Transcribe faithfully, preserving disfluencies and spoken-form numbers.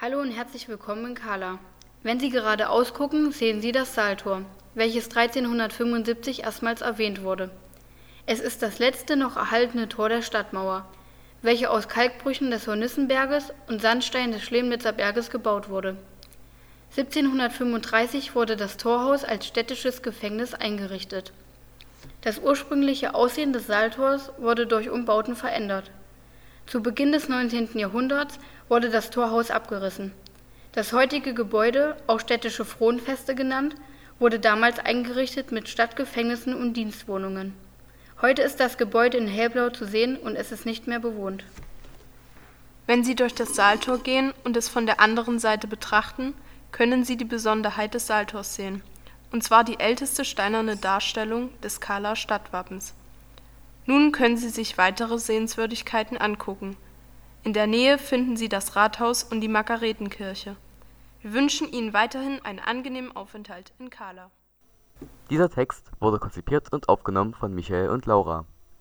Hallo und herzlich willkommen in Kala. Wenn Sie gerade ausgucken, sehen Sie das Saaltor, welches dreizehnhundertfünfundsiebzig erstmals erwähnt wurde. Es ist das letzte noch erhaltene Tor der Stadtmauer, welche aus Kalkbrüchen des Hornissenberges und Sandstein des Schlemnitzer Berges gebaut wurde. siebzehnhundertfünfunddreißig wurde das Torhaus als städtisches Gefängnis eingerichtet. Das ursprüngliche Aussehen des Saaltors wurde durch Umbauten verändert. Zu Beginn des neunzehnten Jahrhunderts wurde das Torhaus abgerissen. Das heutige Gebäude, auch städtische Fronfeste genannt, wurde damals eingerichtet mit Stadtgefängnissen und Dienstwohnungen. Heute ist das Gebäude in hellblau zu sehen und es ist nicht mehr bewohnt. Wenn Sie durch das Saaltor gehen und es von der anderen Seite betrachten, können Sie die Besonderheit des Saaltors sehen, und zwar die älteste steinerne Darstellung des Kaler Stadtwappens. Nun können Sie sich weitere Sehenswürdigkeiten angucken. In der Nähe finden Sie das Rathaus und die Margaretenkirche. Wir wünschen Ihnen weiterhin einen angenehmen Aufenthalt in Kala. Dieser Text wurde konzipiert und aufgenommen von Michael und Laura.